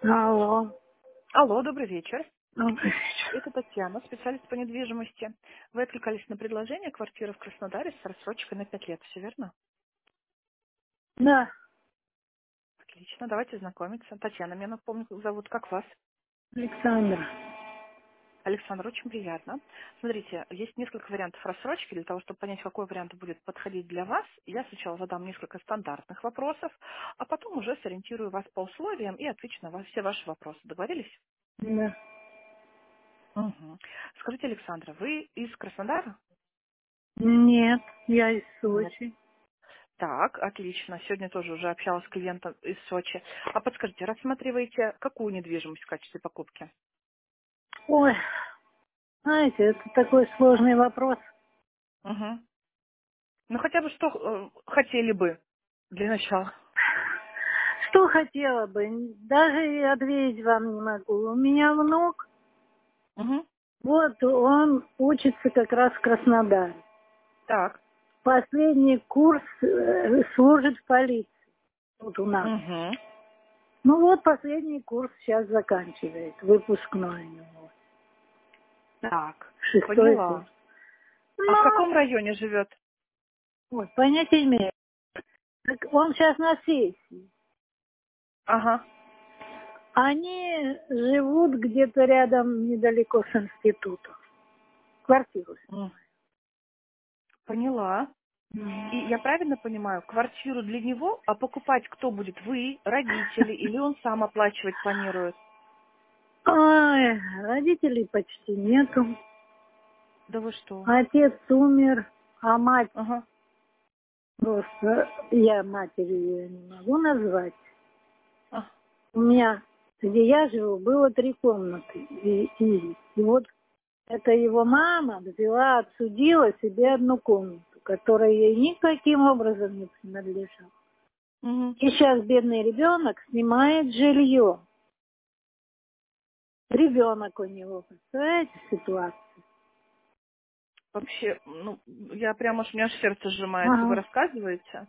Алло. Алло, добрый вечер. Добрый вечер. Это Татьяна, специалист по недвижимости. Вы откликались на предложение квартиры в Краснодаре с рассрочкой на 5 лет, все верно? Да, Отлично, давайте знакомиться. Татьяна, меня напомню, как зовут, как вас? Александр. Александр, очень приятно. Смотрите, есть несколько вариантов рассрочки. Для того, чтобы понять, какой вариант будет подходить для вас, я сначала задам несколько стандартных вопросов, а потом уже сориентирую вас по условиям и отвечу на все ваши вопросы. Договорились? Да. Угу. Скажите, Александра, вы из Краснодара? Нет, я из Нет. Сочи. Так, отлично. Сегодня тоже уже общалась с клиентом из Сочи. А подскажите, рассматриваете какую недвижимость в качестве покупки? Ой, знаете, это такой сложный вопрос. Угу. Ну, хотя бы что хотели бы для начала. Что хотела бы, даже и ответить вам не могу. У меня внук, Угу. вот он учится как раз в Краснодаре. Так. Последний курс служит в полиции тут у нас. Угу. Ну вот последний курс сейчас заканчивает, выпускной у него. Так, Шестой курс. поняла. А в Ну, каком районе живет? вот, понятия не имею. Так он сейчас на сессии. Ага. Они живут где-то рядом, недалеко с институтом. Квартиру М, снимают. Поняла. И я правильно понимаю, квартиру для него, а покупать кто будет? Вы, родители, или он сам оплачивать планирует? Ой, родителей почти нету. Да вы что? Отец умер, а мать Ага. просто, я матерью ее не могу назвать. А, У меня, где я живу, было 3 комнаты. И вот это его мама взяла, отсудила себе одну комнату, которая ей никаким образом не принадлежала. мгм. И сейчас бедный ребенок снимает жилье. Ребенок у него, представляете, ситуацию? Вообще, ну, я прямо аж, у меня аж сердце сжимается, вы Ага. рассказываете?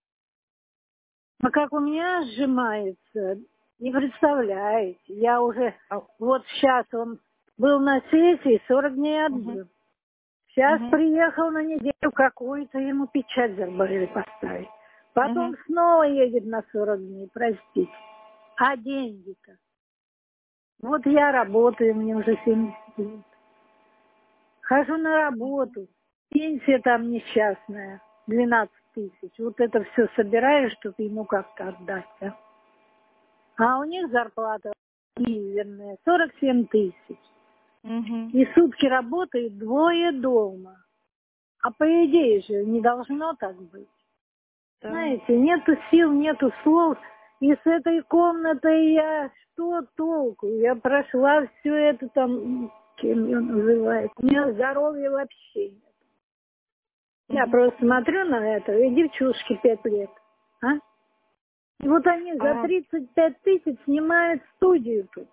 А как у меня сжимается, не представляете. Я уже, А, вот сейчас он был на сессии, 40 дней угу, отбыл. Сейчас угу, приехал на неделю какую-то, ему печать забыли поставить. Потом угу. снова едет на 40 дней, простите. А деньги-то? Вот я работаю, мне уже 70 лет. Хожу на работу. Пенсия там несчастная, 12 тысяч. Вот это все собираю, чтобы ему как-то отдать. А у них зарплата мизерная, 47 тысяч. Угу. И сутки работает двое дома. А по идее же не должно так быть. Да. Знаете, нету сил, нету слов. И с этой комнатой я что толку? Я прошла все это там, кем ее называют. У меня здоровья вообще нет. Я Угу. просто смотрю на это, и девчушке 5 лет. А? И вот они за А, 35 тысяч снимают студию тут.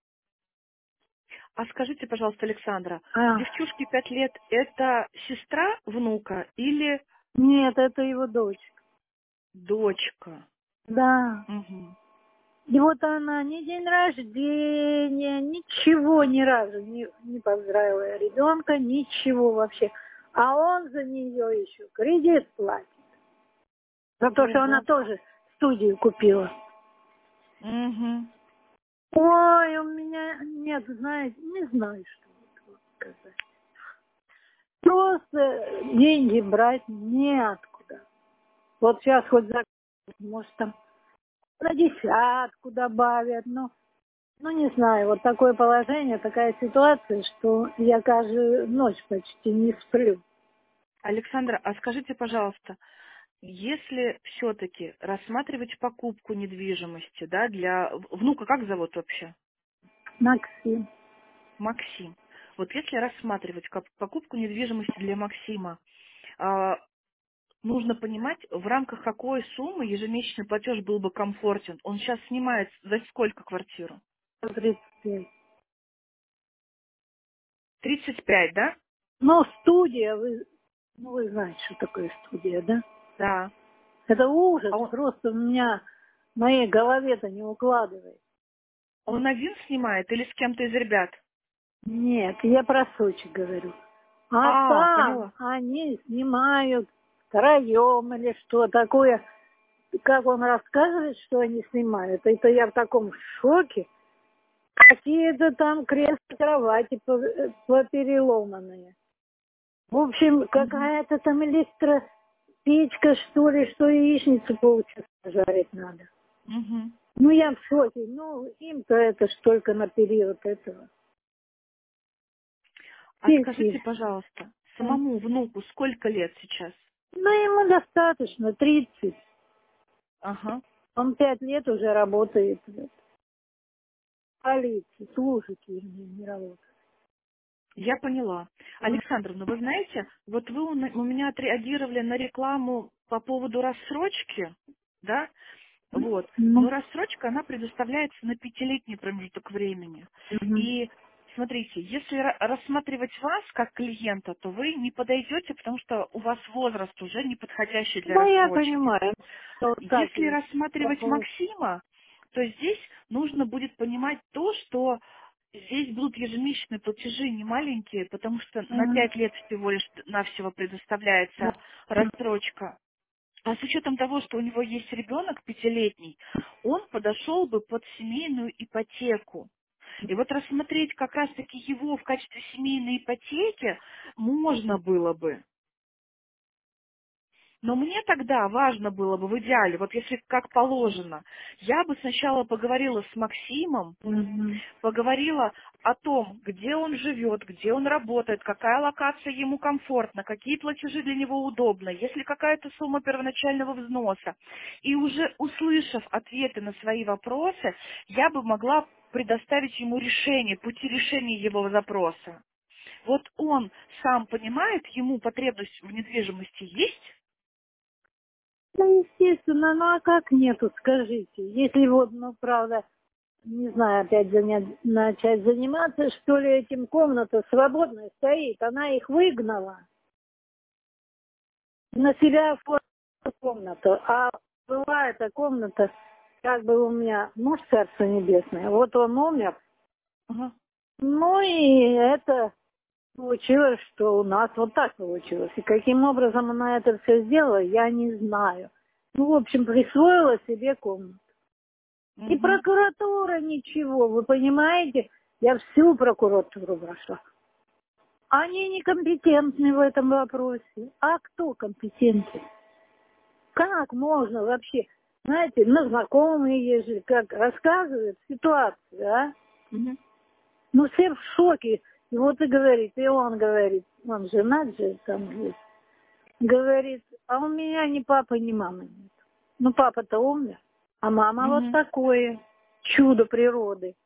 а скажите, пожалуйста, Александра, А, девчушке 5 лет это сестра внука или нет, это его дочь. дочка? Да. Угу. И вот она ни день рождения, ничего ни разу не поздравила ребенка, ничего вообще. А он за нее еще кредит платит. За то, что она Ого. тоже студию купила. Угу. Ой, у меня нет, знаете, не знаю, что вот сказать. Просто деньги брать неоткуда. Вот сейчас хоть за, может, там на десятку добавят, но ну, не знаю, вот такое положение, такая ситуация, что я каждую ночь почти не сплю. Александра, а скажите, пожалуйста, если все-таки рассматривать покупку недвижимости, да, для внука, как зовут вообще? Максим. Максим. Вот если рассматривать как покупку недвижимости для Максима, а, нужно понимать, в рамках какой суммы ежемесячный платеж был бы комфортен. Он сейчас снимает за сколько квартиру? 35. 35, да? Ну, студия, вы знаете, что такое студия, да? Да. Это ужас, А он, просто у меня в моей голове-то не укладывает. Он один снимает или с кем-то из ребят? Нет, я про Сочи говорю. А там Поняла. они снимают втроем или что такое. Как он рассказывает, что они снимают, это я в таком шоке. Какие-то там кресла-кровати попереломанные. В общем, Мгм. какая-то там электропечка, что ли, что яичницу полчаса жарить надо. Мгм. Ну, я в шоке. Ну, им-то это ж только на период этого. А Сессии. скажите, пожалуйста, самому внуку сколько лет сейчас? Ну, ему достаточно, 30. Ага. Он 5 лет уже работает в полиции, служит, вернее, не работает. Я поняла. Александровна, вы знаете, вот вы у меня отреагировали на рекламу по поводу рассрочки, да? Вот. Ну, Но рассрочка, она предоставляется на пятилетний промежуток времени. мгм. И смотрите, если рассматривать вас как клиента, то вы не подойдете, потому что у вас возраст уже не подходящий для Ну, я рассрочки. понимаю. Вот так Если и рассматривать вопрос. Максима, то здесь нужно будет понимать то, что здесь будут ежемесячные платежи не маленькие, потому что на Мгм. 5 лет всего лишь навсего Да. предоставляется рассрочка. А с учетом того, что у него есть ребенок пятилетний, он подошел бы под семейную ипотеку. И вот рассмотреть как раз-таки его в качестве семейной ипотеки можно было бы. Но мне тогда важно было бы в идеале, вот если как положено, я бы сначала поговорила с Максимом, Мгм. поговорила о том, где он живет, где он работает, какая локация ему комфортна, какие платежи для него удобны, есть ли какая-то сумма первоначального взноса. И уже услышав ответы на свои вопросы, я бы могла предоставить ему решение, пути решения его запроса. Вот он сам понимает, ему потребность в недвижимости есть. Ну, естественно, ну а как нету, скажите? Если вот, ну, правда, не знаю, опять начать заниматься, что ли, этим комната свободная стоит, она их выгнала, на себя оформила комнату, а была эта комната, как бы у меня муж, царство небесное, вот он умер, Ага. ну и это получилось, что у нас вот так получилось. И каким образом она это все сделала, я не знаю. Ну, в общем, присвоила себе комнату. И Мгм. прокуратура ничего, вы понимаете? Я всю прокуратуру прошла. Они некомпетентны в этом вопросе. А кто компетентен? Как можно вообще? Знаете, ну, знакомые ежели как рассказывают ситуацию, а? Мгм. Ну, все в шоке. И вот и говорит, и он говорит, он женат же там есть. Говорит, а у меня ни папы, ни мамы нет. Ну, папа-то умер, а мама вот Мгм. такое чудо природы.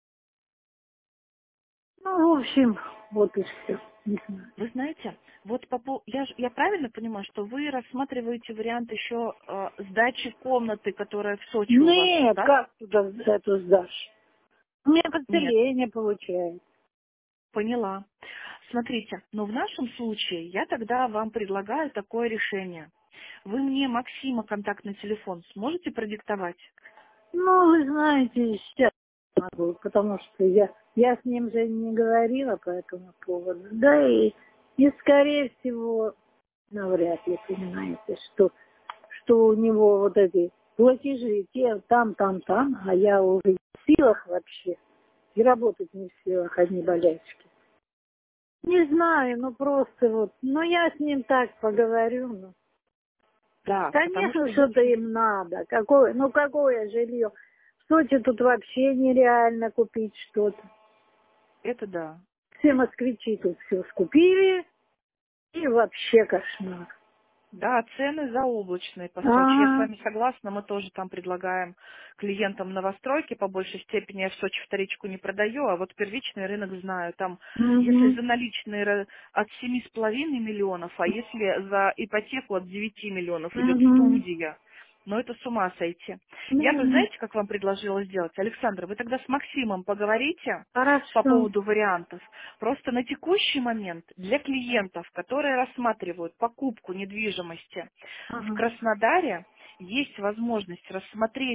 Ну, в общем, вот и все. Не знаю. Вы знаете, вот я правильно понимаю, что вы рассматриваете вариант еще сдачи комнаты, которая в Сочи у вас, Нет, да? как туда эту сдашь? У меня Нет, подселение получается. поняла. Смотрите, но в нашем случае я тогда вам предлагаю такое решение. Вы мне Максима контактный телефон сможете продиктовать? Ну, вы знаете, сейчас могу, потому что я с ним же не говорила по этому поводу. Да и скорее всего, навряд ли, понимаете, что у него вот эти платежи, те там, а я уже не в силах вообще. И работать не в силах, одни болячки. Не знаю, ну просто вот, ну я с ним так поговорю, ну. Да, потому Конечно, что что-то если... им надо. Какое жилье? В Сочи тут вообще нереально купить что-то. Это да. Все москвичи тут все скупили, и вообще кошмар. Да, цены заоблачные по Сочи. Я с А, вами согласна, мы тоже там предлагаем клиентам новостройки по большей степени. Я в Сочи вторичку не продаю, а вот первичный рынок знаю. Там, если угу, за наличные от 7,5 миллионов, а если за ипотеку от 9 миллионов идет угу. студия. Но это с ума сойти. Я бы, Ну, знаете, как вам предложила сделать? Александр, вы тогда с Максимом поговорите по хорошо. поводу вариантов. Просто на текущий момент для клиентов, которые рассматривают покупку недвижимости в Ага. Краснодаре, есть возможность рассмотреть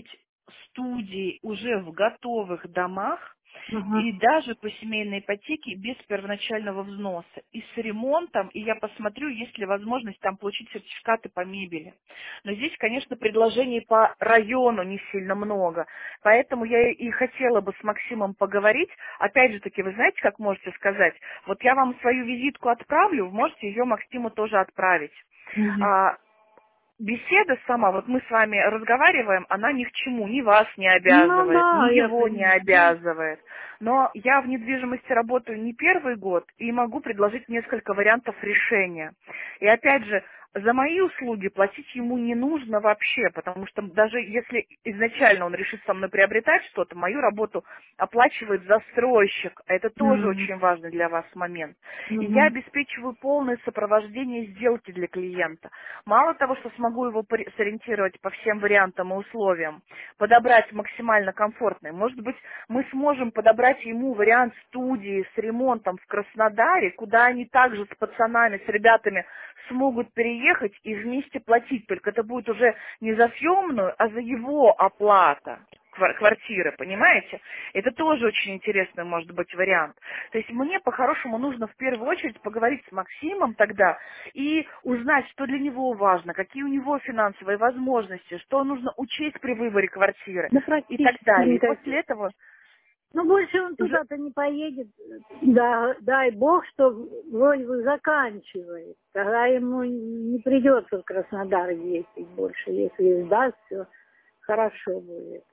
студии уже в готовых домах, Ага. и даже по семейной ипотеке без первоначального взноса. И с ремонтом, и я посмотрю, есть ли возможность там получить сертификаты по мебели. Но здесь, конечно, предложений по району не сильно много. Поэтому я и хотела бы с Максимом поговорить. Опять же таки, вы знаете, как можете сказать? Вот я вам свою визитку отправлю, вы можете ее Максиму тоже отправить. Мгм. А, Беседа сама, вот мы с вами разговариваем, она ни к чему, ни вас не Ну обязывает, ни да, я его не понимаю. обязывает. Но я в недвижимости работаю не первый год и могу предложить несколько вариантов решения. И опять же, за мои услуги платить ему не нужно вообще, потому что даже если изначально он решит со мной приобретать что-то, мою работу оплачивает застройщик. Это тоже Мгм. очень важный для вас момент. И я Мгм. обеспечиваю полное сопровождение сделки для клиента. Мало того, что смогу его сориентировать по всем вариантам и условиям, подобрать максимально комфортный, может быть, мы сможем подобрать ему вариант студии с ремонтом в Краснодаре, куда они также с пацанами, с ребятами смогут переехать и вместе платить. Только это будет уже не за съемную, а за его оплата квартиры, понимаете? Это тоже очень интересный может быть вариант. То есть мне по-хорошему нужно в первую очередь поговорить с Максимом тогда и узнать, что для него важно, какие у него финансовые возможности, что нужно учесть при выборе квартиры Да и так практически далее. И после никаких. этого Ну, больше он уже... туда-то не поедет. Да, дай бог, что вроде бы заканчивает. Тогда ему не придется в Краснодар ездить больше. Если сдаст, все хорошо будет.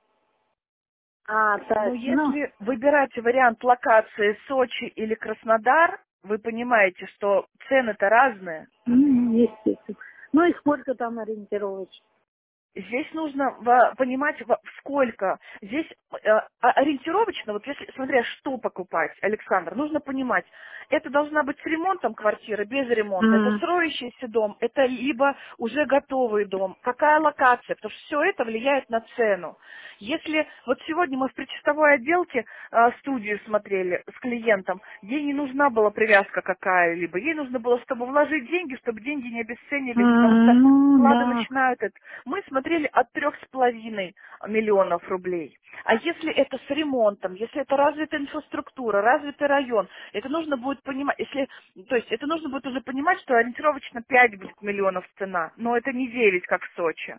А Ну, так, ну, если выбирать вариант локации Сочи или Краснодар, вы понимаете, что цены-то разные. естественно. Ну и сколько там ориентировочно? Здесь нужно понимать, сколько. Здесь ориентировочно, вот если, смотря что покупать, Александр, нужно понимать, это должна быть с ремонтом квартира, без ремонта, это М. строящийся дом, это либо уже готовый дом, какая локация, потому что все это влияет на цену. Если вот сегодня мы в предчистовой отделке студию смотрели с клиентом, ей не нужна была привязка какая-либо, ей нужно было, чтобы вложить деньги, чтобы деньги не обесценились, потому что Ну, склады да. начинают это. Мы смотрели от 3,5 миллионов рублей. А если это с ремонтом, если это развитая инфраструктура, развитый район, это нужно будет понимать, то есть это нужно будет уже понимать, что ориентировочно 5 будет миллионов цена, но это не 9, как в Сочи.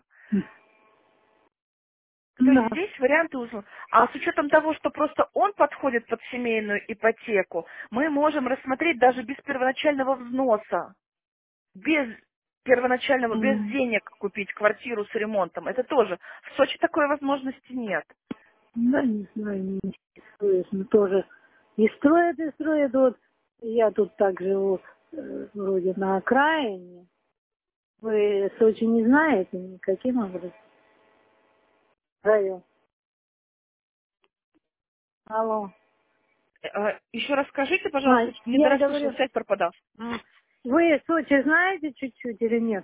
То есть Да. здесь варианты узла. А с учетом того, что просто он подходит под семейную ипотеку, мы можем рассмотреть даже без первоначального взноса, без первоначального, без М. денег купить квартиру с ремонтом. Это тоже. В Сочи такой возможности нет. Да, не знаю, не интересуюсь. Но тоже и строят, и строят. Вот я тут так живу, вроде на окраине. Вы Сочи не знаете никаким образом? Район. Алло. Еще раз скажите, А, пожалуйста, не я дорасслышала, говорю, связь пропадал. вы Сочи знаете чуть-чуть или нет?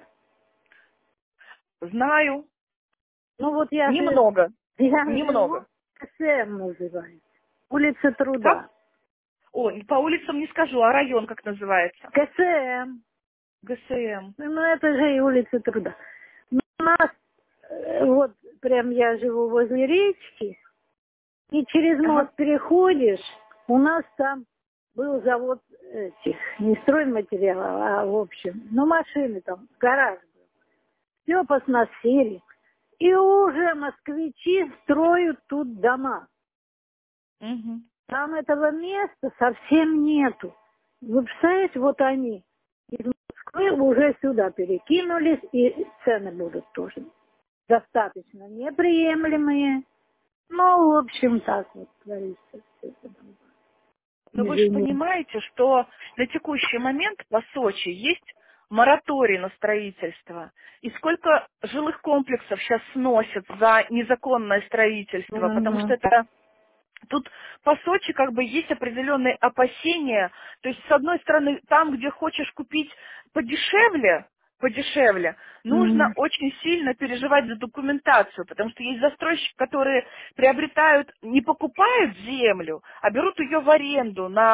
Знаю. Ну вот я же, Немного. я живу, Немного. КСМ называется. Улица Как? Труда. О, по улицам не скажу, а район как называется? КСМ. ГСМ. Ну это же и улица Труда. Ну, у нас, вот прям я живу возле речки, и через Ага. мост переходишь, у нас там был завод этих, не стройматериалов, а в общем, ну машины там, гараж был. Все посносили. И уже москвичи строят тут дома. Угу. Там этого места совсем нету. Вы представляете, вот они из Москвы уже сюда перекинулись, и цены будут тоже достаточно неприемлемые. Ну, в общем, так вот творится все это. Но вы же Извини. понимаете, что на текущий момент по Сочи есть мораторий на строительство. И сколько жилых комплексов сейчас сносят за незаконное строительство, потому что Мгм. это тут по Сочи как бы есть определенные опасения. То есть, с одной стороны, там, где хочешь купить подешевле, нужно Мгм. очень сильно переживать за документацию, потому что есть застройщики, которые приобретают, не покупают землю, а берут ее в аренду на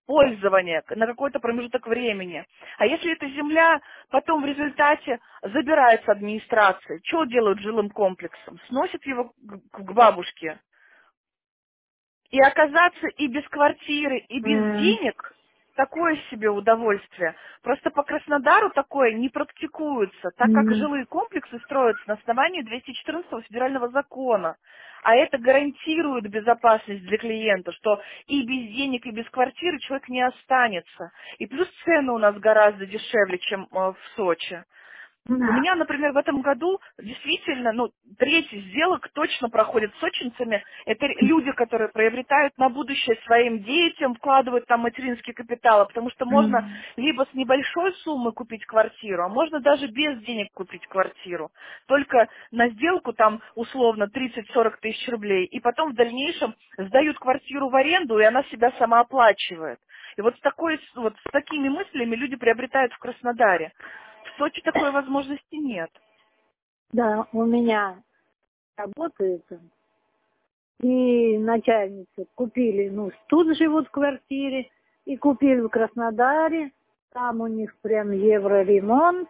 пользование на какой-то промежуток времени. А если эта земля потом в результате забирается администрацией, что делают с жилым комплексом? Сносят его к бабушке. И оказаться и без квартиры, и без денег – такое себе удовольствие. Просто по Краснодару такое не практикуется, так как жилые комплексы строятся на основании 214 федерального закона. А это гарантирует безопасность для клиента, что и без денег, и без квартиры человек не останется. И плюс цены у нас гораздо дешевле, чем в Сочи. У Да. меня, например, в этом году действительно, треть сделок точно проходит с сочинцами. Это люди, которые приобретают на будущее своим детям, вкладывают там материнский капитал, потому что можно либо с небольшой суммы купить квартиру, а можно даже без денег купить квартиру. Только на сделку там условно 30-40 тысяч рублей, и потом в дальнейшем сдают квартиру в аренду, и она себя сама оплачивает. И вот с такими мыслями люди приобретают в Краснодаре. В Сочи такой возможности нет. Да, у меня работает, и начальницы купили, тут живут в квартире, и купили в Краснодаре, там у них прям евроремонт,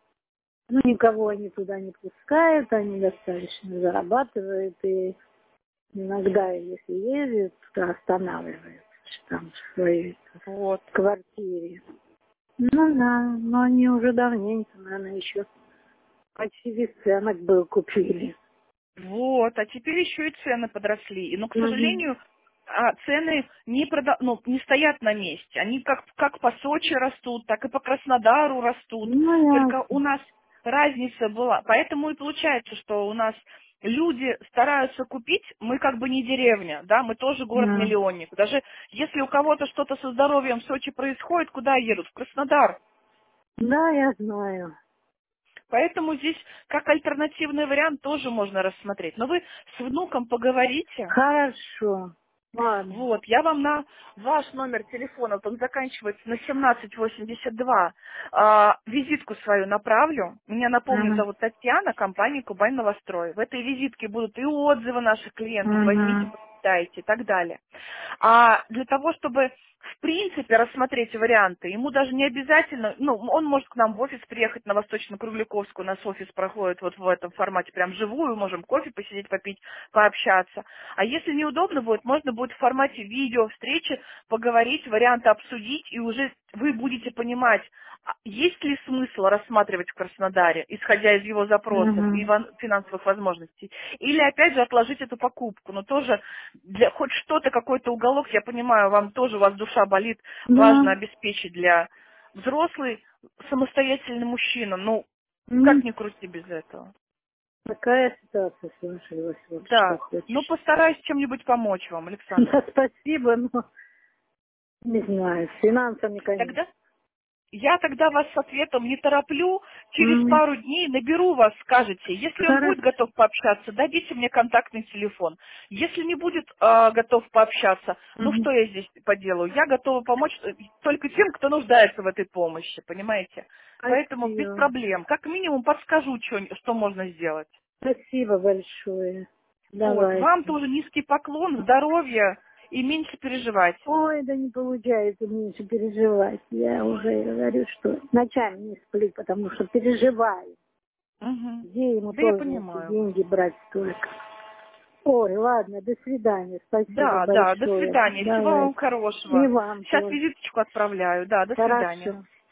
никого они туда не пускают, они достаточно зарабатывают, и иногда, если ездят, то останавливаются там в своей квартире. Ну да, но они уже давненько, наверное, еще почти бесценок был купили. Вот, а теперь еще и цены подросли. Но, к сожалению, цены не стоят на месте. Они как по Сочи растут, так и по Краснодару растут. Только у нас разница была. Поэтому и получается, что у нас люди стараются купить, мы как бы не деревня, да, мы тоже город-миллионник. Даже если у кого-то что-то со здоровьем в Сочи происходит, куда едут? В Краснодар. Да, я знаю. Поэтому здесь как альтернативный вариант тоже можно рассмотреть. Но вы с внуком поговорите. Хорошо. Ладно. Вот, я вам на ваш номер телефона, вот он заканчивается на 1782, визитку свою направлю. Меня, напомню, зовут Татьяна, компания «Кубань Новострой». В этой визитке будут и отзывы наших клиентов, возьмите, почитайте и так далее. А для того, чтобы в принципе рассмотреть варианты, ему даже не обязательно, он может к нам в офис приехать на Восточно-Кругляковскую, у нас офис проходит вот в этом формате, прям живую, можем кофе посидеть, попить, пообщаться. А если неудобно будет, можно будет в формате видео встречи поговорить, варианты обсудить, и уже вы будете понимать, есть ли смысл рассматривать в Краснодаре, исходя из его запросов и финансовых возможностей, или опять же отложить эту покупку. Но тоже для хоть что-то, какой-то уголок, я понимаю, вам тоже, у вас душа болит, важно обеспечить для взрослый самостоятельный мужчина. Как ни крути без этого. Такая ситуация сложилась. Вот Да, что хочешь. постараюсь чем-нибудь помочь вам, Александра. Да, спасибо, но не знаю, с финансами, конечно. Я тогда вас с ответом не тороплю, через пару дней наберу вас, скажете, если он будет готов пообщаться, дадите мне контактный телефон. Если не будет готов пообщаться, что я здесь поделаю? Я готова помочь только тем, кто нуждается в этой помощи, понимаете? Поэтому без проблем. Как минимум подскажу, что можно сделать. Спасибо большое. Вот. Давай. Вам тоже низкий поклон, здоровья и меньше переживать. Ой, да не получается меньше переживать. Я уже говорю, что ночами не сплю, потому что переживаю. Где ему Да я тоже понимаю. деньги брать столько. Ой, ладно, до свидания. Спасибо Да, большое. до свидания. Всего Давай. вам хорошего. И вам Сейчас тоже. визиточку отправляю. Да, до свидания. Хорошо.